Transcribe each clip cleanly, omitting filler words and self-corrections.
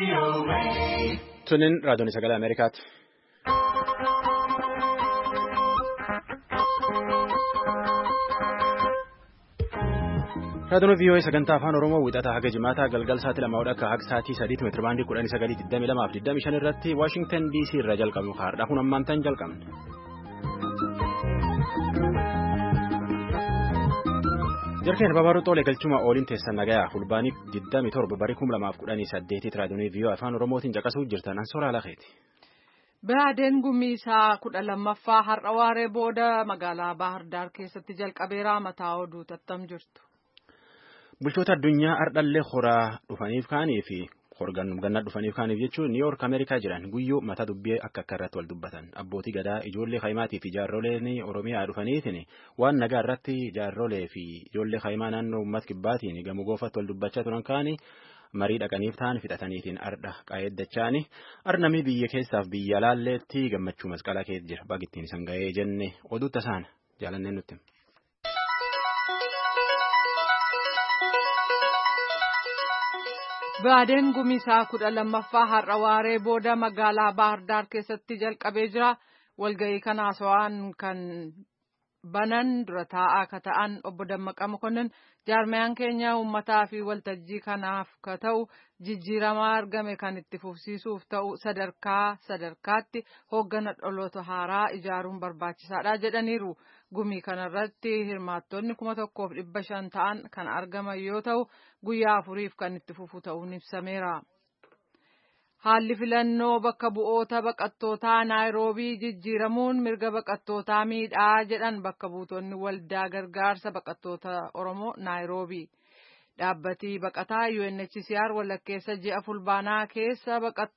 Tunin raadiyoon sagalee Ameerikaati. Raadiyoon VOA sagantaa afaan Oromoo wixataa haga jimaataa galgal sa'aatii 2 akka haga sa'aatii 3 meetira baandii 1922 irratti Washington DC irraa jalqabu haadha kun ammaantan jalqabne. Jarkeen babaruu xoolee galchuma ooliin teessan nagayaa fulbaanii 27 barii 2018 raadiyoon VOA afaan Oromootiin caqasuu jirtan Ansoora Lakeeti. Biraadeen Gumiisaa 12ffaa har'a waaree booda magaalaa Bahar Daar keessatti jalqabeera mataa oduu tattam jirtu. Bulchoota addunyaa ardhallee horaa dhufaniif kaanii fi ganna dhufaniif kaaniif jechuun New York Ameerikaa jiran guyyuu mata dubbii akka irratti wal dubbatan abbootii gadaa ijoollee Haayimaatii fi jaarroleen Oromiyaa dhufaniitiin waan nagaa irratti jaarrolee fi ijoollee Haayimaa naannoo uummata kibbaatiin gamoo goofatti wal dubbachaa turan kaanii marii dhaqaniif ta'an fixataniitiin ardha qaayeddachaani arnamii biyya keessaaf biyya laalleetti gammachuu masqalaa keessa jira bagittiin isan ga'ee jenne oduu tasaan jaalanneen nutti. Biraadeen Gumiisaa 12ffaa har'a waaree booda magaalaa Bahar Daar keessatti jalqabee jira. Walga'ii kana haasawaan kan banan dura taa'aa akka ta'an obbo Dammaqa Mokonnin jaarmayaan keenya uummataa fi waltajjii kanaaf ka ta'u jijjiiramaa argame kan itti fufsiisuuf ta'u sadarkaatti hooggana dhaloota haaraa ijaaruun barbaachisaadha jedhaniiru. Gumii kanarratti hirmaattonni 1,500 ta'an kan argaman yoo ta'u guyyaa 4f kan itti fufu ta'uun ibsameera. Haalli filannoo bakka bu'oota baqattootaa Naayiroobii jijjiiramuun mirga baqattootaa miidhaa jedhan bakka buutonni waldaa gargaarsa baqattoota Oromoo Naayiroobii. Dhaabbatii baqataa UNHCR walakkeessa ji'a fulbaanaa keessa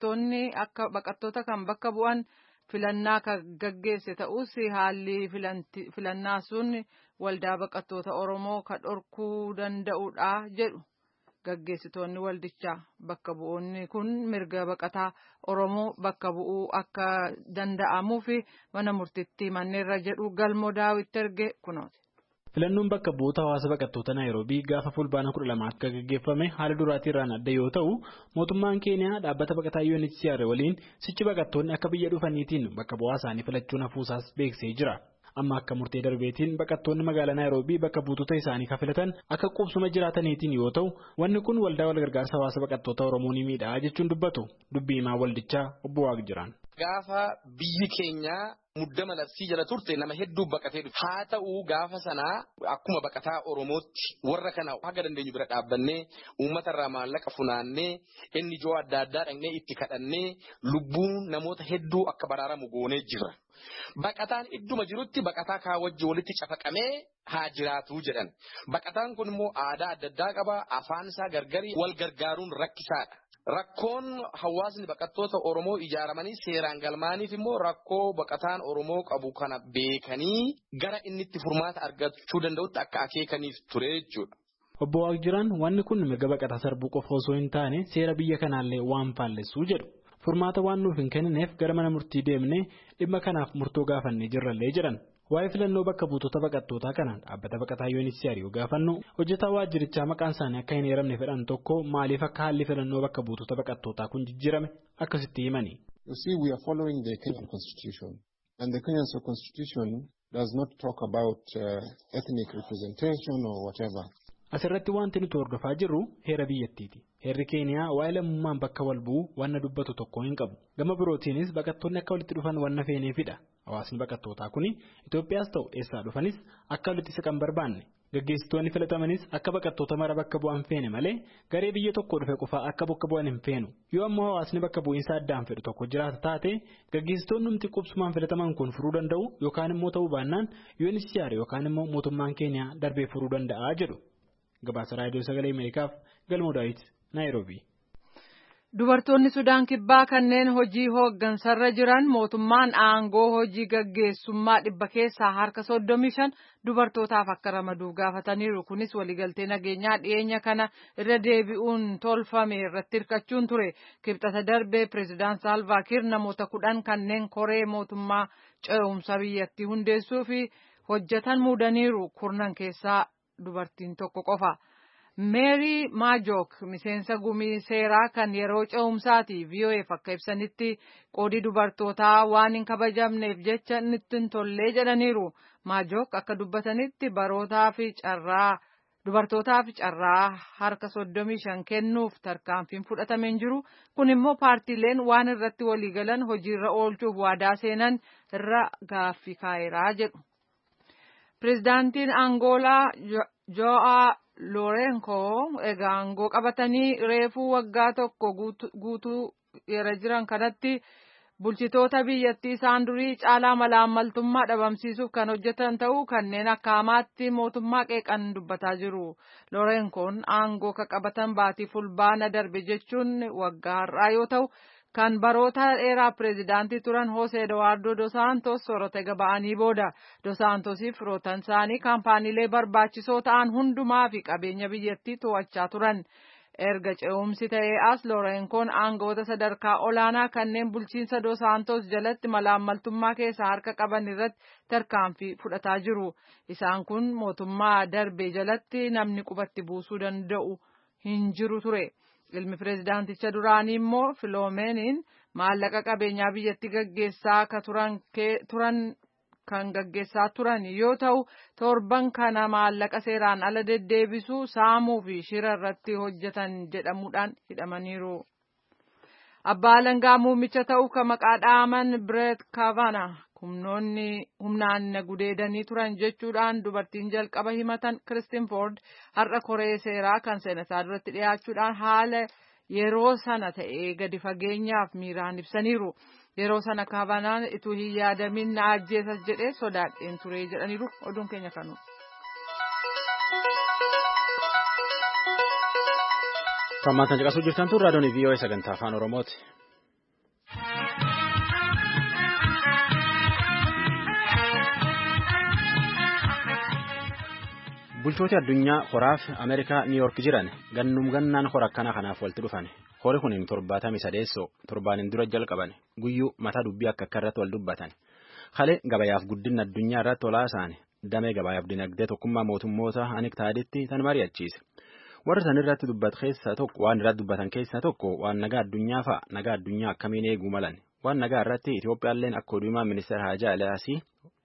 baqattoota kan bakka bu'an filannaa kan gaggeesse ta'us haalli filannaa sun waldaa baqattoota Oromoo kan dhorkuu danda'udha jedhu. Gaggeessitoonni waldichaa bakka bu'oonni kun mirga baqataa Oromoo bakka bu'uu akka danda'amuu fi mana murtiitti manneerra jedhu galmoo daawwitti erge kunooti. Filannoon bakka bu'oota hawaasa baqattoota Naayiroobii gaafa fulbaana 12 akka gaggeeffame haala duraatii irraan adda yoo ta'u mootummaan Keeniyaa dhaabbata baqataa UNHCR waliin sichi baqattoonni akka biyya dhufaniitiin bakka bu'aa isaanii filachuun hafuusaas beeksisee jira. Amma akka murtee darbeetiin baqattoonni magaalaa Naayiroobii bakka buutota isaanii kafilatan akka qubsuma jiraataniitiin yoo ta'u wanni kun waldaa walgargaarsa hawaasa baqattoota Oromoo ni miidhaa jechuun dubbatu dubbii himaa waldichaa obbo Waaqjiraan. Gaafa biyyi keenya muddama labsii jala turte nama hedduu baqatee dhufe. Haa ta'uu gaafa sanaa akkuma baqataa Oromootti warra kana haga dandeenyu bira dhaabbannee uummata irraa maallaqa funaannee inni ijoo adda addaa dhaqnee itti kadhannee lubbuun namoota hedduu akka baraaramu goonee jira. Baqataan idduma jirutti baqataa kaa wajji walitti cafaqamee haa jiraatu jedhan. Baqataan kun immoo aadaa adda addaa qaba. Afaan isaa gargarii wal gargaaruun rakkisaadha. Rakkoon hawaasni baqattoota Oromoo ijaaramanii seeraan galmaaniif immoo rakkoo baqataan Oromoo qabu kana beekanii gara inni itti furmaata argachuu danda'utti akka akeekaniif ture jechuudha. Obbo Waaqjiraan wanni kun mirga baqataa sarbuu qofa osoo hin taane seera biyya kanaallee waan faallessuu jedhu. Furmaata waan nuuf hin kennineef gara mana murtii deemnee dhimma kanaaf murtoo gaafannee jirrallee jedhan. Waa'ee filannoo bakka buutota baqattootaa kanaan dhaabbata baqataa UNHCR yoo gaafannu hojjetaa waajjirichaa maqaan isaanii akka hin eeramne fedhan tokko maaliif akka haalli filannoo bakka buutota baqattootaa kun jijjiirame akkasitti himani. You see, we are following the Kenyan Constitution and the Kenyan Constitution does not talk about ethnic representation or whatever. Asirratti wanti nuti hordofaa jirru heera biyyattiiti. Heerri Keeniyaa waa'ee lammummaan bakka wal bu'uu wanna dubbatu tokko hin qabu. Gama birootiinis baqattoonni akka walitti dhufan wanna feeneefidha. Hawaasni baqattootaa kuni Itoophiyaas ta'u eessaa dhufanis akka walitti siqan barbaanne. Gaggeessitoonni filatamanis akka baqattoota mara bakka bu'an feene malee garee biyya tokko dhufe qofaa akka bakka bu'an hin feenu. Yoo ammoo hawaasni bakka bu'iinsa addaan fedhu tokko jiraata taate gaggeessitoonni humti qubsumaan filataman kun furuu danda'u yookaan immoo ta'uu baannaan UNHCR yookaan immoo mootummaan Keeniyaa darbee furuu danda'a jedhu. Gabaasa raadiyoo sagalee Ameerikaaf galmoo daawit Naayiroobii. Dubartoonni Sudaan Kibbaa kanneen hojii hooggansarra jiran mootummaan aangoo hojii gaggeessummaa 100 keessaa harka 35 dubartootaaf akka ramaduuf gaafataniiru. Kunis waliigaltee nageenyaa dhiyeenya kana irra deebi'uun tolfame irratti hirkachuun ture. Kibxata darbee pireezidaant Saalvaa Kiir namoota 10 kanneen koree mootummaa ce'umsa biyyattii hundeessuu fi hojjetan muudaniiru. Kurnan keessaa dubartiin tokko qofa. Meerii Maajook miseensa gumii seeraa kan yeroo ce'umsaati VOA'f akka ibsanitti qoodii dubartootaa waan hin kabajamneef jecha nutti hin tollee jedhaniiru. Maajook akka dubbatanitti dubartootaaf carraa harka 35 kennuuf tarkaanfiin fudhatamee hin jiru. Kun immoo paartiileen waan irratti waliigalan hojiirra oolchuuf waadaa seenan irra gaaffii kaa'eeraa jedhu. Pireezidaantiin Angoolaa Jo'aa Loorenkoo egaa aangoo qabatanii reefuu waggaa tokko guutuu yeroo jiran kanatti bulchitoota biyyattii isaan durii caalaa malaammaltummaa dhabamsiisuuf kan hojjetan ta'uu kanneen akka hamaatti mootummaa qeeqan dubbataa jiru. Loorenkoon aangoo ka qabatan baatii fulbaana darbe jechuun waggaa har'aa yoo ta'u kan baroota dheeraa pireezidaantii turan Jose Eduardo Dos Santos soorata gaba'anii booda Dos Santosiif firootan isaanii kaampaaniilee barbaachisoo ta'an hundumaa fi qabeenya biyyattii to'achaa turan. Erga ce'umsi ta'ee as Loorenkoon aangoota sadarkaa olaanaa kanneen bulchiinsa Dos Santos jalatti malaammaltummaa keessaa harka qaban irratti tarkaanfii fudhataa jiru. Isaan kun mootummaa darbe jalatti namni qubatti buusuu danda'u hin jiru ture. Ilmi pireezidaanticha duraanii immoo Filoomeniin maallaqa qabeenyaa biyyatti gaggeessaa turan yoo ta'u torban kana maallaqa seeraan ala deddeebisuu saamuu fi shira irratti hojjetan jedhamuudhaan hidhamaniiru. Abbaa alangaa muummicha ta'uu kan maqaa dhaaman Brett Kavanaugh humnaan gudeedanii turan jechuudhaan dubartiin jalqaba himatan Christine Ford har'a koree seeraa kan seenataa duratti dhiyaachuudhaan haala yeroo sana ta'ee gadi fageenyaaf miiraan ibsaniiru. Yeroo sana Kavanaugh ituu hin yaadamin na ajjeesas jedhee sodaadheen ture jedhaniiru. Oduun keenya kanu. Tammaan kan caqasuu jirtan tun raadiyoon VOA sagantaa afaan Oromooti. Bulchooti addunyaa horaaf Ameerikaa Niiyork jiran gannaan hora akkana kanaaf walitti dhufan. Hori kun 73 torbaanin dura jalqaban guyyuu mataa dubbii akka irratti wal dubbatan. Halee gabayaaf guddina addunyaa irratti olaasaani damee gabayaaf dinagdee tokkummaa mootummoota aniktaaditti tan mari'achiise. Warri san irratti dubbatan keessaa tokko waan nagaa addunyaa fa'a nagaa addunyaa akkamiin eeguu malan. Waan nagaa irratti Itoophiyaalleen akka oduumaa ministeera Haajaa Alaasii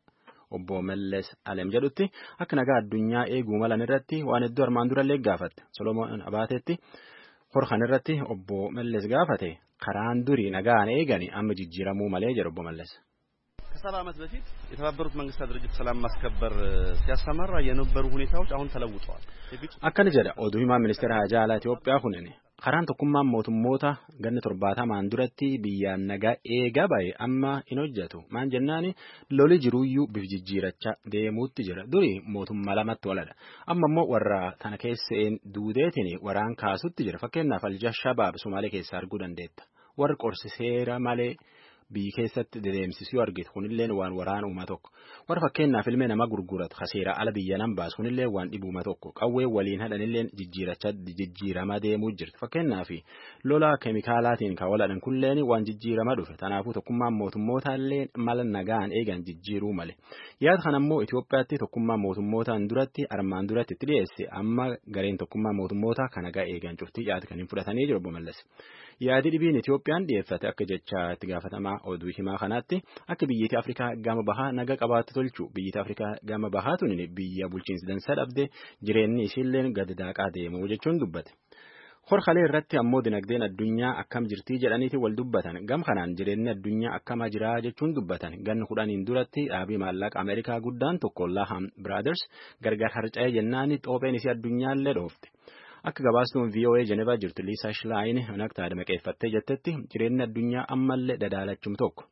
obbo Mallas Alem jedhutti akka nagaa addunyaa eeguu malan irratti waan iddoo armaan durallee gaafatte. Solomoon Abaatetti horkan irratti obbo Mallas gaafate karaan durii nagaan eegani amma jijjiiramuu malee jedhu obbo Mallas. ከ70 ዓመት በፊት የተባበሩት መንግስታት ድርጅት ሰላም ማስከበር ሲያሰማራ የነበሩ ሁኔታዎች አሁን ተለውጠዋል። akkana jedha oduu himaa ministeera Haajaa Alaa Itoophiyaa kunini karaan tokkummaan mootummoota ganna 70 duratti biyyaan nagaa eegaa bahe amma hin hojjetu maan jennaani loli jiruuyyuu bif jijjiirachaa deemuutti jira duri mootummaa lamatti waladha amma immoo warra tana keesseen duudeetiin waraan kaasutti jira fakkeenyaaf Al-Shabaab Somaalee keessaa arguu dandeetta warri qorsi seera malee biyyi keessatti dedeemsisuu argite kunilleen waan waraan uuma tokko warra fakkeenyaaf ilmee nama gurguratu kaseera ala biyya nan baasu kunillee waan dhibuuma tokko qawwee waliin hadhanilleen jijjiirama deemuu jirti fakkeenyaaf lola keemikaalaatiin kan waladhan kunilleen waan jijjiirama dhufe tanaafuu tokkummaan mootummootallee mala nagaan eegan jijjiiruu male yaada kanammoo Itoophiyaatti tokkummaan mootummootaan duratti armaan duratti itti dhiyeesse amma gareen tokkummaa mootummoota kan nagaa eegan cuftii yaada kan hin fudhatanii jiru obbo Mallas. Yaadi dhibiin Itoophiyaan dhiyeeffate akka jecha itti gaafatamaa oduu himaa kanaatti akka biyyoota Afrikaa gama bahaa naga qabaatti tolchu biyyoota Afrikaa gama bahaa tuni biyya bulchiinsi dansa dhabde jireenyi ishiilleen gad daaqaa deemu jechuun dubbate. Horkalee irratti ammoo dinagdeen addunyaa akkam jirtii jedhaniiti wal dubbatan gam kanaan jireenyi addunyaa akkama jiraa jechuun dubbatan ganna 10 duratti dhaabii maallaqa Ameerikaa guddaan tokko Laham Brothers gargar harca'ee jennaani xoopheen isii addunyaallee dhoofte. Akka gabaastuun VOA Geneva jirtu Liisa Schlein naktaadha maqeeffattee jettetti jireenyi addunyaa ammallee dadaalachum tokko.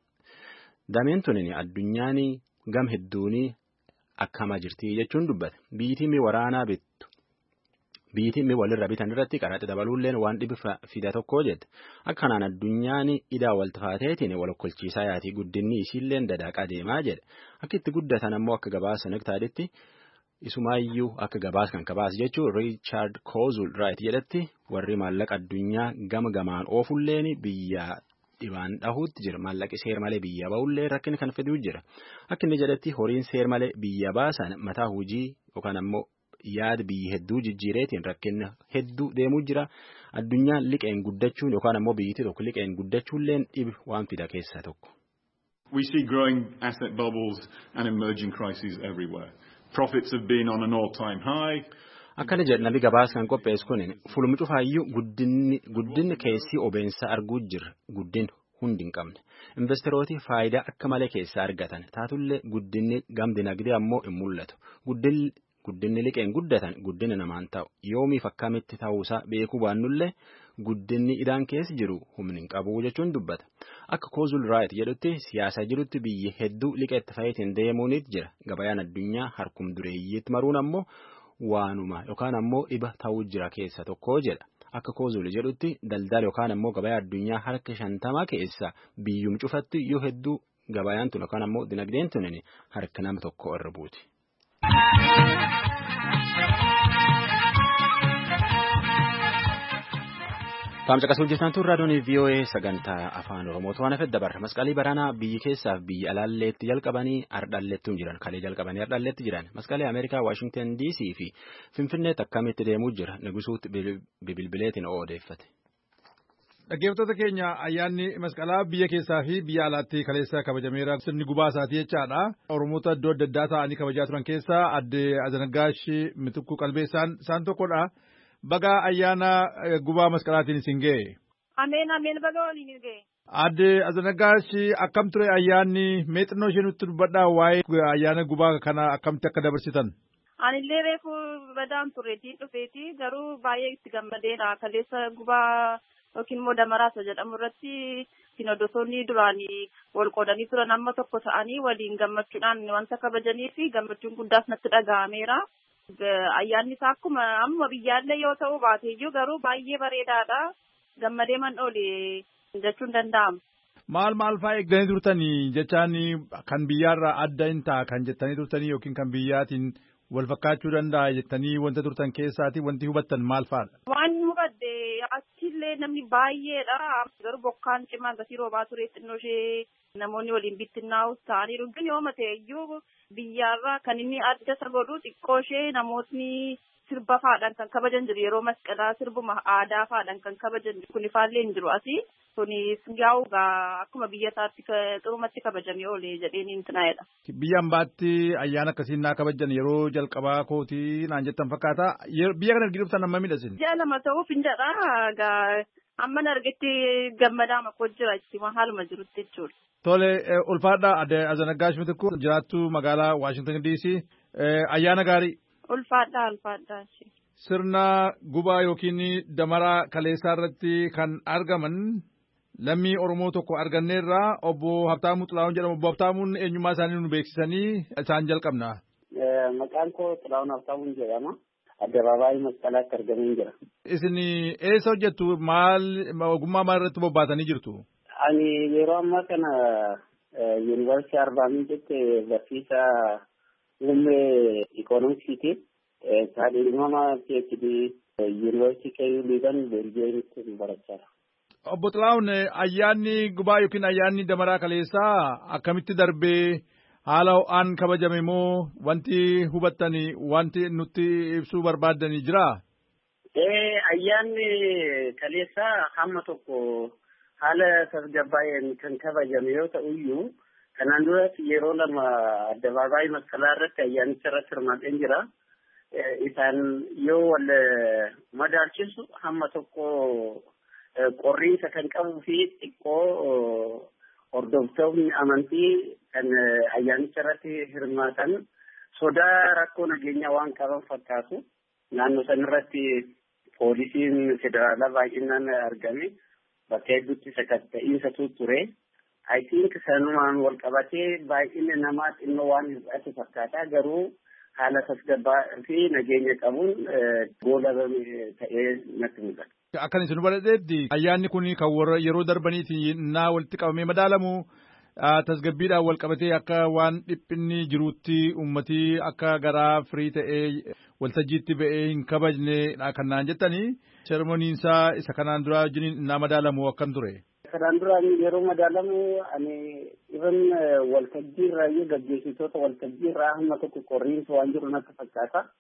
Dameen tunin addunyaan gam hedduunii akkama jirtii jechuun dubbate. Biyyitiin waraanaa bittu. Biyyitiin walirra bitan irratti qaraxa dabaluulleen waan dhibi fida tokko jette. Akka kanaan addunyaan idaa waltafaateetiin walokkolchiisaa yaatii guddinni isiilleen dadaaqaa deemaa jedha. Akka itti guddatan ammoo akka gabaasa naktaaditti isumaayyuu akka gabaas kan kabaas jechuun Richard Kozul Wright jedhetti warri maallaqa addunyaa gama gamaan oofulleen biyya dhibaan dhahuutti jira maallaqi seer malee biyya ba'ullee rakkina kan fiduu jira akka inni jedhetti horiin seer malee biyya baasan mataa hojii yookaan ammoo yaada biyyi hedduu jijjiireetiin rakkinna hedduu deemuu jira. Addunyaan liqeen guddachuun yookaan ammoo biyyi tokko liqeen guddachuulleen dhibi waan fida keessaa tokko. We see growing asset bubbles and emerging crises everywhere. Profits have been on an all-time high. Akkana jedhanii gabaasaan qopheessu kun fulmi cufaayyuu guddinni keessi obeensa arguu jira guddin hundi hin qabne. Investorooti faayidaa akka malee keessa argatan taatullee guddinni dinagdee ammoo hin mul'atu. Guddinni liqeen guddatan guddina namaan ta'u yoomiif akkamitti ta'uusaa beekuu baannullee guddinni idaan keessa jiru humni hin qabu jechuun dubbata. Akka Kozul Raayit jedhutti siyaasa jirutti biyyi hedduu liqeetti fayyadamuun deemuunit jira. Gabayaan addunyaa harkum dureeyyiitti maruun ammoo waanuma yookaan ammoo dhiba ta'uu jira keessa tokko jedha. Akka Kozul jedhutti daldala yookaan ammoo gabayaa addunyaa harka 50 keessa biyyum cufatti yoo hedduu gabayaan tun yookaan ammoo dinagdeen tun harka nama tokko irra buuti. Taamcaqasuu jirtan tun raadiyoon VOA sagantaa afaan Oromootu waan hafedda barra masqalii baranaa biyyi keessaaf biyya alaalleetti jalqabanii ardhalleettuu jiran kalee jalqabanii ardhalleetti jiran masqalee Ameerikaa Waashingtan DC fi Finfinneetti akkamitti deemuu jira Nigusuutti bilbileetiin odeeffate. Dhaggeeffattoota keenya ayyaanni masqalaa biyya keessaa fi biyya alaatti kaleessa kabajameera sirni gubaa isaatii jechaadha. Oromoota iddoo adda addaa ta'anii kabajaa turan keessaa adde Azanagaash Mitikkuu Qalbeessaan isaan tokkodha. Baga ayyaana gubaa masqalaatiin isin ga'e. Ameen baga waliin ga'e. Adde Azanagaash akkam ture ayyaanni meexannoo ishee nutti dubbadhaa waa'ee ayyaana gubaa kana akkamitti akka dabarsitan. Anillee reefu badaan tureetii dhufeetii garuu baay'ee itti gammadeera kaleessa gubaa yookiin immoo damaraasa jedhamu irratti sinodosoonni duraanii wal qoodanii turan amma tokko ta'anii waliin gammachuudhaan wanta kabajanii fi gammachuun guddaas natti dhaga'ameera. Ayyaanni isaa akkuma amma biyyaallee yoo ta'u baateeyyuu garuu baay'ee bareedaadha. Gammadee man oole jechuun danda'ama. Maal fa'aa eegganii turtanii jechaan kan biyyaarraa adda hin ta'a kan jettanii turtanii yookiin kan biyyaatiin wal fakkaachuu danda'a jettanii wanta turtan keessaatii wanti hubattan maal fa'aadha? Waan hubadde achillee namni baay'eedha. Garuu bokkaan cimaa gatii roobaa ture xinnoo ishee namoonni waliin bittinnaa'us ta'anii dhugin yoo ta'e iyyuu biyyaarraa kan inni adda isa godhu xiqqoo ishee namootni sirba faadhaan kan kabajan jiru yeroo masqalaa sirbuma aadaa faadhaan kan kabajan jiru kun ifaallee hin jiru asii kunis yaa'ugaa akkuma biyya isaatti xurumatti kabajamee oole jedheen intinaa'edha. Biyya ambaatti ayyaana akkasiin naa kabajan yeroo jalqabaa kootii naan jettan fakkaata biyya kana arginu dhuftan amma miidhasin. Ji'a lama ta'uuf hin jedha amma argetti gammadaa makoo jira itti haaluma jirutti jechuudha. Tole ulfaadha adde Azanagaash Mitikkuu jiraattu magaalaa Waashingtan DC ayyaana gaarii. Ulfaadha. Sirna gubaa yookiin damaraa kaleessaa irratti kan argaman lammii Oromoo tokko arganneerraa obbo Habtaamuu Xilaawun jedhamu. Obbo Habtaamuun eenyummaa isaanii nu beeksisanii isaan jalqabna. Maqaan koo Xilaawun Habtaamuun jedhama. Addabaabaayii masqalaatti argamee jira. Isin eessa hojjettu ogummaa maal irratti bobbaatanii jirtu? Ani yeroo ammaa kana yuunivarsiitii Arbaa Miincetti barsiisaa muummee ikoonomiksiiti. Saadhimama PhD yuunivarsiitii Keeyuu Liiban Beeljiyeemitti barachaa. Obbo Xilaawun ayyaanni gubaa yookiin ayyaanni damaraa kaleessaa akkamitti darbee haala ho'aan kabajame moo wanti hubattanii wanti nutti ibsuu barbaaddanii jiraa? Ayyaanni kaleessaa hamma tokko haala tasgabbaa'een kan kabajame yoo ta'uyyuu kanaan duras yeroo lama addabaabaayii masqalaa irratti ayyaanicha irratti hirmaadheen jira. Isaan yoo wal madaalchisu hamma tokko qorriinsa kan qabuu fi xiqqoo hordoftoonni amantii kan ayyaanicha irratti hirmaatan sodaa rakkoo nageenyaa waan qaban fakkaatu. Naannoo san irratti poolisiin federaalaa baay'inaan argame bakka hedduutti sakatta'iinsatu ture. I think sanumaan wal qabatee baay'inni namaa xinnoo waan hir'ate fakkaata garuu haala tasgabbaa fi nageenya qabuun goolabame ta'ee natti mul'ata. Akkan isin hubateetti ayyaanni kun kan yeroo darbaniiti naa walitti qabamee madaalamu tasgabbiidhaan wal qabatee akka waan dhiphinni jiruutti uummatii akka garaa firii ta'ee waltajjiitti ba'ee hin kabajne kan naan jettanii sermoniinsaa isa kanaan duraa wajjin naa madaalamu akkam ture. Kanaan duraan yeroo madaalamu ani even waltajjii irraa gaggeessitoota waltajjii irraa hamma tokko qorriinsa waan jiru natti fakkaata.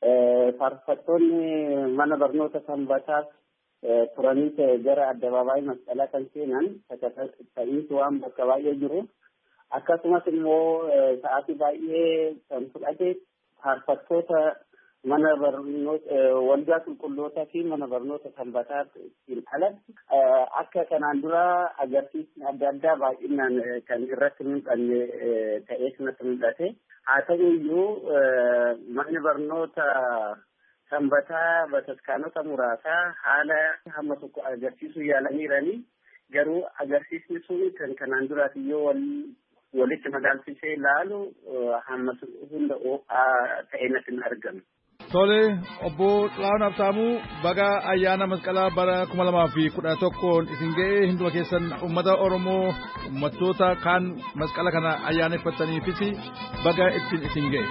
faarfattoonni mana barnoota sanbataas turanii gara addabaabaayii masqalaa kan seenan ta'iinsi waan bakka baay'ee jiru. Akkasumas immoo sa'aatii baay'ee kan fudhate faarfattoota mana barnoota waldaa qulqullootaa fi mana barnoota sanbataa ittiin alatti akka kanaan dura agarsiisni adda addaa baay'inaan kan irratti mul'anne ta'ee sanatti mul'ate. Haa ta'u iyyuu manni barnoota sanbataa bataskaanota muraasaa haala hamma tokko agarsiisuu yaalaniiranii garuu agarsiisni sun kan kanaan duraati yoo walitti madaalchisee ilaalu hamma hunda ta'ee natti hin argamu. Tole obbo Xilaahun Habtaamuu baga ayyaana masqalaa bara 2011 isin ga'ee hunduma keessan uummata Oromoo uummattoota kaan masqala kana ayyaaneffataniifis baga ittiin isin ga'e.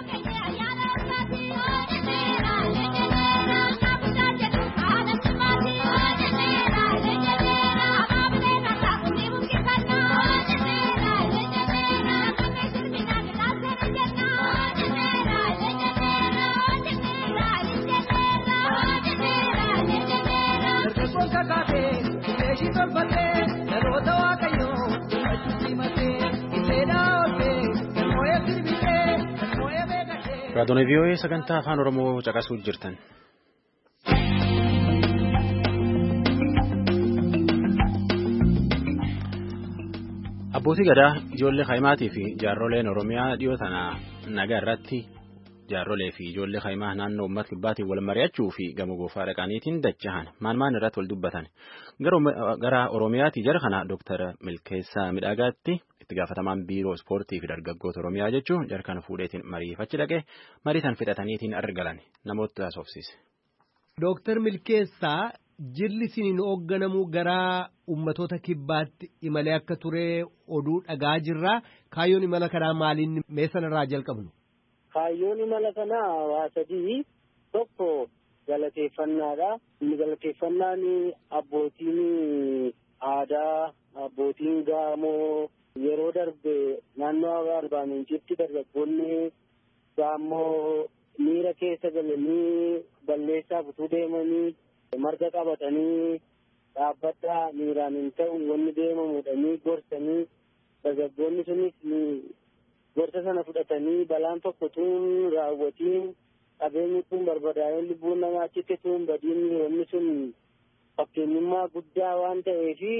Raadiyoo VOA sagantaa afaan Oromoo caqasuu jirtan. Abbootii gadaa ijoollee Haayimaatii fi jaarroleen Oromiyaa dhiyoo tana nagaa irratti jaarrolee fi ijoollee Haayimaa naannoo uummata kibbaatiin wal mari'achuu fi gama goofaa dhaqaniitiin dachahan maan irratti wal dubbatan. Gara Oromiyaatii jara kana Dr. Milkeessaa Midhaagaatti itti gaafatamaan biiroo ispoortii fi dargaggoota Oromiyaa jechuun jara kana fuudheetiin mariifachi dhaqee mariisan fixataniitiin argalan namoota haasofsiise. Dr. Milkeessaa jirli siniin hoogganamu gara ummatoota kibbaatti imalee akka ture oduu dhagaa jirra. Kaayyoon imala kanaa maaliin meessanirraa jalqabnu? Kaayyoon imala kanaa waa sadii. Tokko galateeffannaadha. Inni galateeffannaan abbootiin aadaa, abbootiin Gaamoo yeroo darbe naannoo Arbaa Miincitti dargaggoonni Gaamoo miira keessa galanii balleessaa butuu deemanii marga qabatanii dhaabbadhaa miiraan hin ta'u wanni deemamudhanii gorsanii dargaggoonni sunis gorsa sana fudhatanii balaan tokko tuun raawwatiin qabeenyi kun barbadaa'een lubbuun namaa achitti tuun badiin wanni sun fakkeenyummaa guddaa waan ta'eefi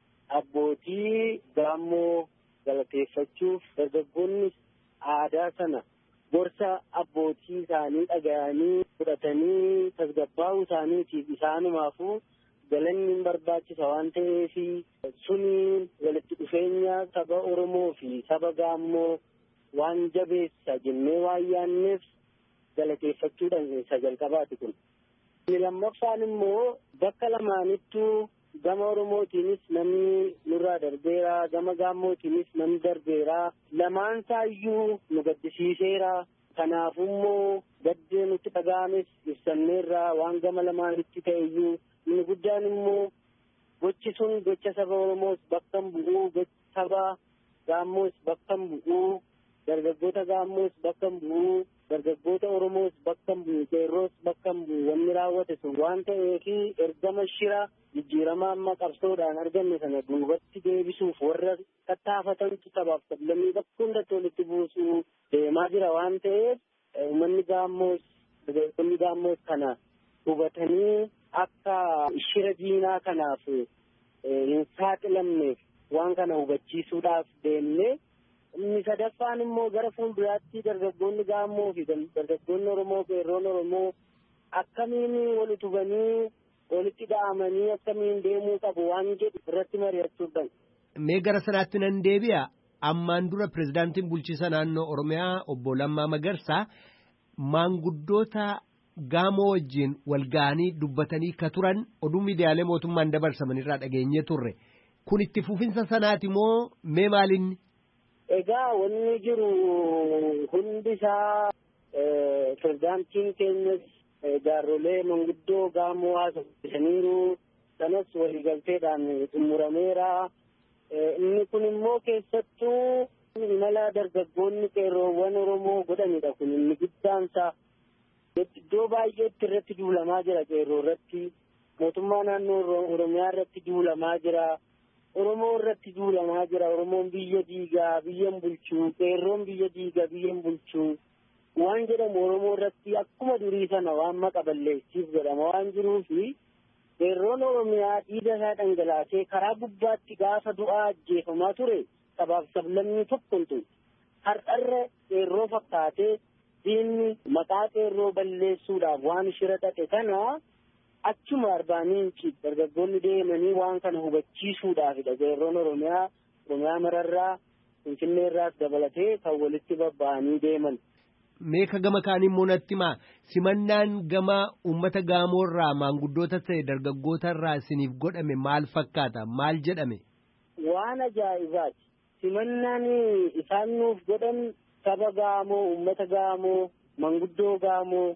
abbootii Gaamoo galateeffachuuf dargaggoonni aadaa sana gorsa abbootii isaanii dhaga'anii fudhatanii tasgabbaa'uu isaaniitiif isaanumaafuu galanni hin barbaachisa waan ta'eef suni walitti dhufeenya saba Oromoo fi saba Gaamoo waan jabeessa jennee waan yaanneef galateeffachuudhaan isa jalqabaati kun. Inni lammaffaan immoo bakka lamaanittuu gama Oromootiinis namni nurraa darbeera, gama Gaamootiinis namni darbeera. Lamaan isaayyuu nu gaddisiiseera. Kanaafummoo gaddee nutti dhaga'ames ibsanneerra waan gama lamaanitti ta'eyyuu inni guddaan immoo gochi sun gocha saba Oromoos bakka hin bu'uu, gocha saba Gaamoos bakka hin bu'uu, dargaggoota Gaamoos bakka hin bu'uu, dargaggoota Oromoos bakka hin bu'uu, qeerroos bakka hin bu'uu wanni raawwate sun waan ta'eef ergama shira jijjiirama amma qabsoodhaan arganne sana duubatti deebisuuf warra tattaafatantu sabaaf sablammii bakka hundatti walitti buusuu deemaa jira waan ta'eef uummanni Gaamoos dargaggoonni Gaamoos kana hubatanii akka shira diinaa kanaaf hin saaxilamneef waan kana hubachiisuudhaaf deemne. Inni sadaffaan immoo gara fuulduraatti dargaggoonni Gaamoo fi dargaggoonni Oromoo qeerroon Oromoo akkamiin wal utubanii walitti dha'amanii akkamiin deemuu qabu waan jedhu irratti mari'achuudhaan. Mee gara sanaatti nan deebi'a. Ammaan dura pirezidaantiin bulchiisa naannoo Oromiyaa obbo Lammaa Magarsaa maanguddoota Gaamoo wajjin wal ga'anii dubbatanii ka turan oduu miidiyaalee mootummaan dabarsaman irraa dhageenyee turre. Kun itti fufinsa sanaati moo mee maalinni? Egaa wanni jiru hundi isaa pirezidaantiin keenyas jaarrolee manguddoo Gaamoo haasofsiisaniiru sanas waliigalteedhaan xumurameera. Inni kun immoo keessattuu imala dargaggoonni qeerroowwan Oromoo godhanidha kun inni guddaansa Iddoo baay'eetti irratti duulamaa jira qeerroo irratti. Mootummaa naannoo Oromiyaa irratti duulamaa jira. Oromoo irratti duulamaa jira. Oromoon biyya diigaa, biyyan bulchuu. Qeerroon biyya diigaa, biyyan bulchuu. Waan jedhamu Oromoo irratti akkuma durii sana waan maqaballeessiif jedhama waan jiruufi qeerroon Oromiyaa dhiiga isaa dhangalaasee karaa gubbaatti gaafa du'aa ajjeefamaa ture sabaaf sablammii tokkontu har'arra qeerroo fakkaatee diinni maqaa qeerroo balleessuudhaaf waan shira xaxe kana achuma Arbaamiinchi dargaggoonni deemanii waan kana hubachiisuudhaafidha. Qeerroon Oromiyaa mararraa Finfinneerraas dabalatee kan walitti babba'anii deeman. Meeka gama kaanii immoo natti himaa simannaan gama uummata gaamoorraa maanguddoota ta'e dargaggootarraa isiniif godhame maal fakkaata maal jedhame? Waan ajaa'ibaati. Simannaan isaan nuuf godhan saba gaamoo uummata gaamoo manguddoo gaamoo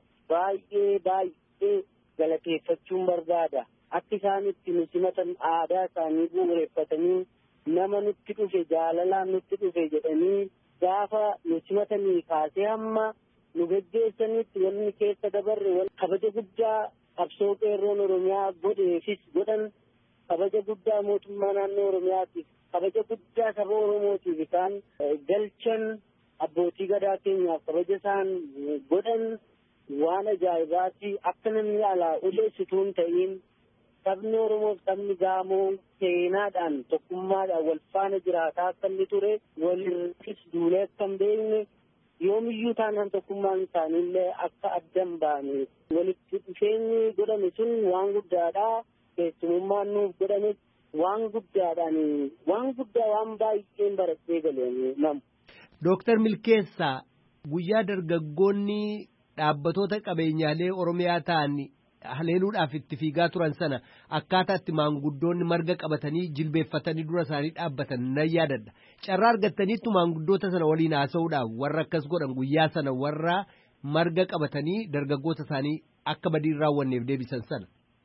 baay'ee galateeffachuun barbaada. Akka isaan itti nu simatan aadaa isaanii bu'uureffatanii nama nutti dhufe jaalalaan nutti dhufe jedhanii gaafa nu simatanii kaasee hamma nu geggeessanitti wanni keessa dabarre kabaja guddaa qabsoo qeerroon Oromiyaa godheefis godhan kabaja guddaa mootummaa naannoo Oromiyaatiif kabaja guddaa saba Oromootiif isaan galchan abbootii gadaa keenyaaf kabaja isaan godhan waan ajaa'ibaati. Akka namni alaa uleessituun ta'in sabni Oromoo sabni gaamoo seenaadhaan tokkummaadhaan wal faana jiraataa akka inni ture walirrattis duulee akka hin beekne yoomiyyuu taanaan tokkummaan isaaniillee akka addan baane walitti dhufeenyi godhame sun waan guddaadha. Keessumummaan nuuf godhame waan guddaadhaan waan baay'een baratee galeen namu. Dooktar Milkeessaa guyyaa dargaggoonni dhaabbatoota qabeenyaalee Oromiyaa ta'an haleeluudhaaf itti fiigaa turan sana akkaataa itti maanguddoonni marga qabatanii jilbeeffatanii dura isaanii dhaabbatan nan yaadadha. Carraa argattaniittu maanguddoota sana waliin haasa'uudhaaf warra akkas godhan guyyaa sana warra marga qabatanii dargaggoota isaanii akka badii hin raawwanneef deebisan sana.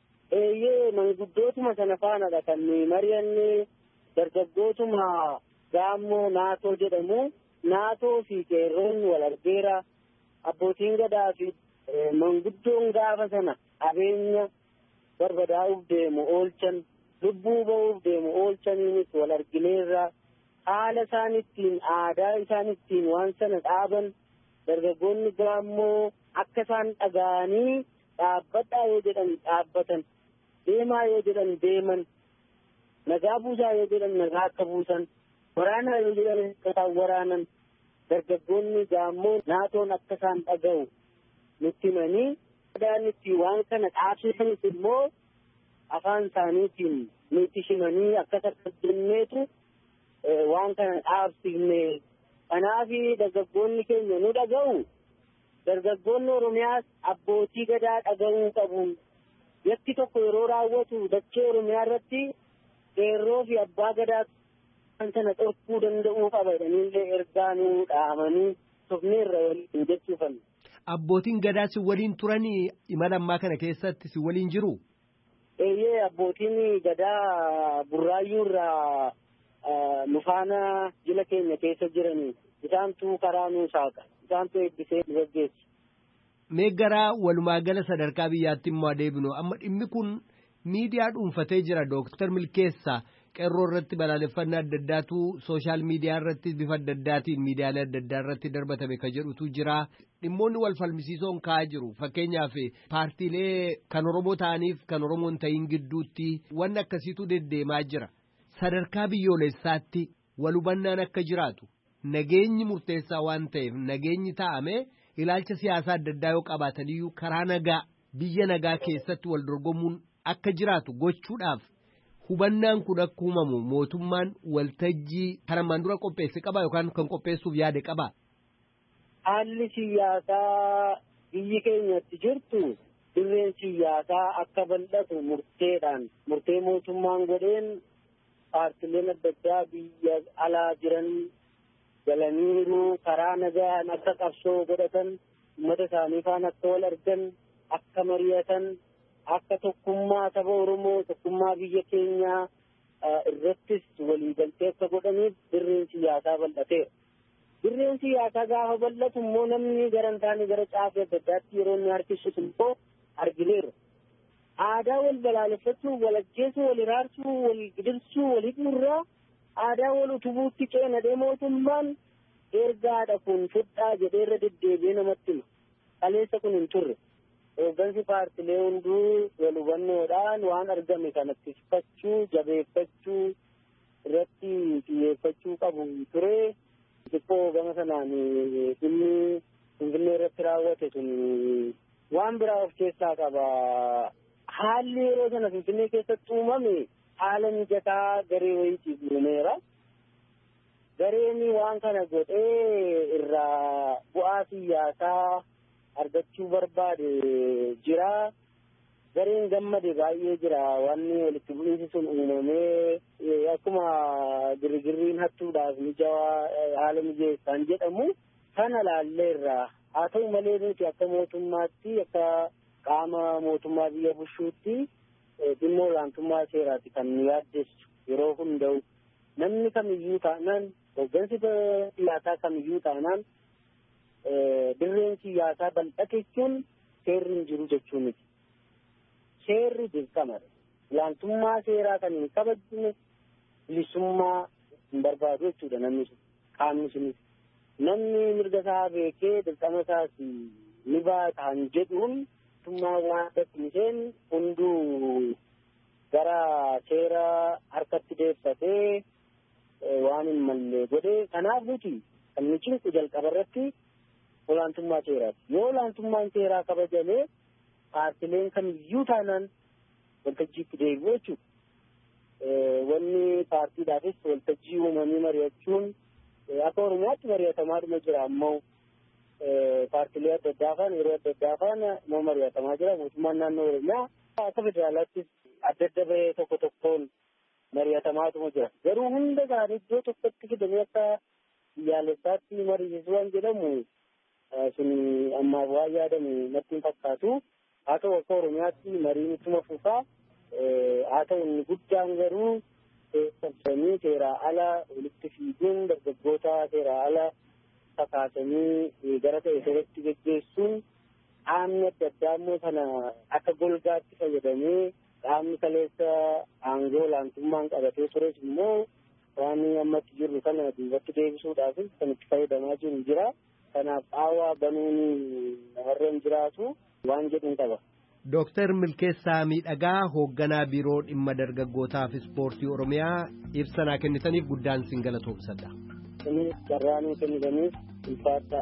Manguddootuma sana faanadha kan mari'anne dargaggootuma gaammoo naatoo jedhamu naatoo fi qeerroon wal argeera abbootiin gadaa fi manguddoon gaafa sana qabeenya barbadaa'uuf deemu oolchan lubbuu ba'uuf deemu oolchaniinis wal argineerra haala isaan ittiin aadaa isaan ittiin waan sana dhaaban dargaggoonni gaammoo akka isaan dhaga'anii dhaabbadhaa yoo jedhan dhaabbatan deemaa yoo jedhan deeman nagaa buusaa yoo jedhan nagaa akka buusan waraanaa yoo jedhan akka isaan waraanan dargaggoonni gaammoo naatoon akka isaan dhaga'u nutti himanii adaan itti waan kana dhaabsisanis immoo afaan isaaniitiin nutti himanii akka jenneetu waan kana dhaabsifne. Kanaaf dargaggoonni keenya nu dhaga'u. Dargaggoonni Oromiyaas abbootii gadaa dhaga'uu qabu. Yakki tokko yeroo raawwatu dachee Oromiyaa irratti qeerroo fi abbaa gadaa kan sana dhorkuu danda'uu qaba jedhaniillee ergaa nu dhaamanii tofneerra waliin jechuufan. Abbootiin gadaa si waliin turanii imala ammaa kana keessatti si waliin jiru? Abbootiin gadaa Burraayyuu irraa nu faana jila keenya keessa jiranii isaantu karaa nuu saaqa isaantu eebbisee nu gaggeessu. Mee gara walumaa gala sadarkaa biyyaatti immoo adeemnu amma dhimmi kun miidiyaa dhuunfatee jira. Dooktar Milkeessaa qeerroo irratti balaaleffannaa adda addaatu sooshaal miidiyaa irratti bifa adda addaatiin miidiyaalee adda addaa irratti darbatame ka jedhutu jira. Dhimmoonni wal falmisiisoon ka'aa jiru. Fakkeenyaaf paartiilee kan Oromoo ta'aniif kan Oromoo hin ta'in gidduutti wanni akkasiitu deddeemaa jira. Sadarkaa biyyoolessaatti wal hubannaan akka jiraatu nageenyi murteessaa waan ta'eef nageenyi taa'ame ilaalcha siyaasaa adda addaa yoo qabaataniyyuu karaa nagaa biyya nagaa keessatti wal dorgomuun akka jiraatu gochuudhaaf hubannaan kun akka uumamu mootummaan waltajjii kan ammaan dura qopheesse qaba yookaan kan qopheessuuf yaade qaba. Haalli siyaasaa biyyi keenyatti jirtu dirreen siyaasaa akka bal'atu murtee mootummaan godheen paartileen adda addaa biyya alaa jiran galaniiru karaa nagaan akka qabsoo godhatan uummata isaanii faana akka wal argan akka mari'atan akka tokkummaa saba Oromoo tokkummaa biyya keenyaa irrattis waliigaltee akka godhaniif dirreen siyaasaa bal'ateera. Dirreen siyaasaa gaafa bal'atu immoo namni gara hin taane gara caafii adda addaatti yeroo inni harkisu immoo argineerra. Aadaa wal balaaleffachuu, wal ajjeesuu, wal iraarsuu, wal gidirsuu, wal hidhuurraa aadaa wal utubuutti ceenadhee mootummaan ergaadha kun fudhaa jedhee irra deddeebi'ee namatti hima. Kaleessa kun hin turre. Hooggansi paartilee hunduu wal hubannoodhaan waan argame kanatti fudhachuu, jabeeffachuu irratti xiyyeeffachuu qabu ture. Xiqqoo gama sanaan inni Finfinnee irratti raawwate sun waan biraa of keessaa qaba. Haalli yeroo sana Finfinnee keessatti uumame haala mijataa garee wayiitiif uumeera. Gareen waan kana godhee irraa bu'aa siyaasaa argachuu barbaade jira. Gareen gammade baay'ee jira. Wanni walitti bu'iinsi sun uumamee akkuma girgirriin hattuudhaaf mijawaa haala mijeessaan jedhamu kana laalleerra. Haa ta'u malee nuti akka mootummaatti akka qaama mootummaa biyya bushuutti dhimma olaantummaa seeraati kan nu yaaddessu yeroo hunda'u. Namni kamiyyuu taanaan hooggansi siyaasaa kamiyyuu taanaan dirreen siyaasaa bal'ate jechuun seerri hin jiru jechuu miti. Seerri dirqamadha. Olaantummaa seeraa kan hin kabajne bilisummaa hin barbaadu jechuudha namni sun qaamni sunis. Namni mirga isaa beekee dirqama isaas ni baataan jedhuun mootummaa waan dadhabsiiseen hunduu gara seera harkatti deeffatee waan hin malle godhee kanaaf nuti kan nu cinqu jalqaba irratti olaantummaa seeraati. Yoo olaantummaan seeraa kabajamee paartileen kamiyyuu taanaan waltajjiitti deebi'u jechuudha. Wanni paartiidhaafis waltajjii uumanii mari'achuun akka Oromiyaatti mari'atamaadhuma jira ammoo paartilee adda addaa faana yeroo adda addaa faana immoo mari'atamaa jira. Mootummaan naannoo Oromiyaa akka federaalaattis adda adda bahee tokko tokkoon mari'atamaatuma jira. Garuu hunda isaanii iddoo tokkotti fidanii akka biyyaalessaatti mari'isuu waan jedhamu sun ammaaf waan yaadamu natti hin fakkaatu. Haa ta'u akka Oromiyaatti mariin ittuma fufaa. Haa ta'u inni guddaan garuu sabsanii seeraa ala walitti fiiguun dargaggoota seeraa ala kakaasanii gara ta'e seeratti geggeessuun qaamni adda addaa immoo kana akka golgaatti fayyadamee qaamni kaleessa aangoo olaantummaan qabatee tures immoo waan ammatti jirru kana duubatti deebisuudhaaf kan itti fayyadamaa jiru jira. Kanaaf qaawwaa banuun warra hin jiraatu waan jedhuun qaba. Dooktar Milkeessaa Miidhagaa hoogganaa biiroo dhimma dargaggootaa fi ispoortii Oromiyaa ibsa naa kennitaniif guddaan sin galatoomsadha. Inni carraa nuu kennitaniif ulfaadha.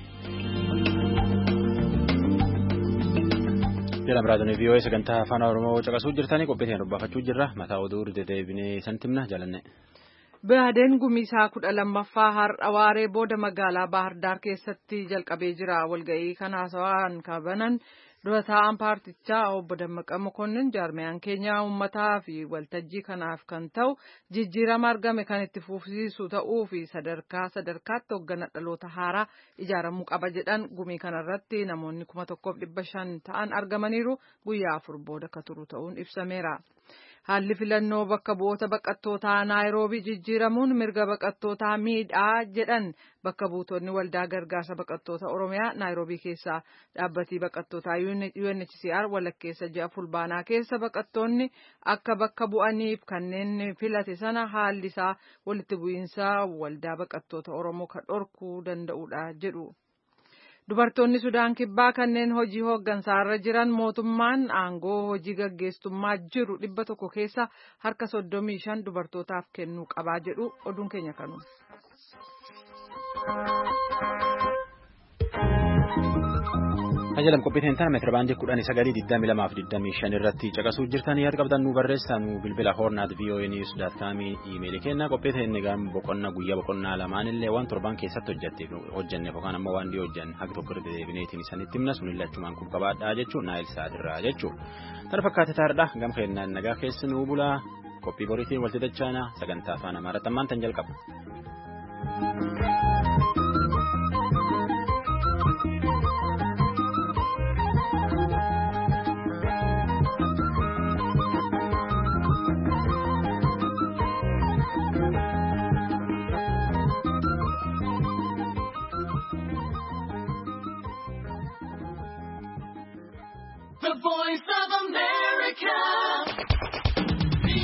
Jedhama raadiyoon VOA sagantaa afaan Oromoo caqasuu jirtanii qophiitiin dubbafachuu jirra. Mataa oduu deddeebinee santimna jaalanne. Baadeen gumisaa 12ffaa har'a waaree booda magaalaa Bahar Daar keessatti jalqabee jira. Walga'ii kana haasawaan kabanan dura taa'an paartichaa obbo Dammaqa Mokonnin jaarmiyaan keenya uummataa fi waltajjii kanaaf kan ta'u jijjiirama argame kan itti fufsiisu ta'uu fi sadarkaatti hoggana dhaloota haaraa ijaaramuu qaba jedhan. Gumii kanarratti namoonni 1,500 ta'an argamaniiru. Guyyaa 4 booda akka turu ta'uun ibsameera. Haalli filannoo bakka bu'oota baqattootaa Naayiroobii jijjiiramuun mirga baqattootaa miidhaa jedhan bakka buutonni waldaa gargaarsa baqattoota Oromiyaa Naayiroobii keessaa dhaabbatii baqattootaa UNHCR walakkeessa ji'a fulbaanaa keessa baqattoonni akka bakka bu'aniif kanneen filate sana haalli isaa walitti bu'iinsa waldaa baqattoota Oromoo kan dhorkuu danda'udha jedhu. Dubartoonni Sudaan Kibbaa kanneen hojii hooggansaarra jiran mootummaan aangoo hojii gaggeessummaa jiru 100 keessa harka 35 dubartootaaf kennuu qabaa jedhu oduun keenya kanu. Ajalam qophiitiin tana meetira baandii 1922 irratti caqasuu jirtan yaada qabdan nu barreessaa nu bilbila hornaat@voanews.com iimeelii kenna qophiitiin egaa guyyaa boqonnaa lamaan illee waan torban keessatti hojjenneef yookaan ammoo waan hojjan haga tokko irratti deebineetiin isanitti himna sun illachumaan kun qabaadhaa jechuun naayil saadirraa jechuun tana fakkaate taardha gama keenyaan nagaa keessi nu bulaa qophii boriitiin walitti dachaana sagantaa afaan amaaraatti ammaan tan jalqaba.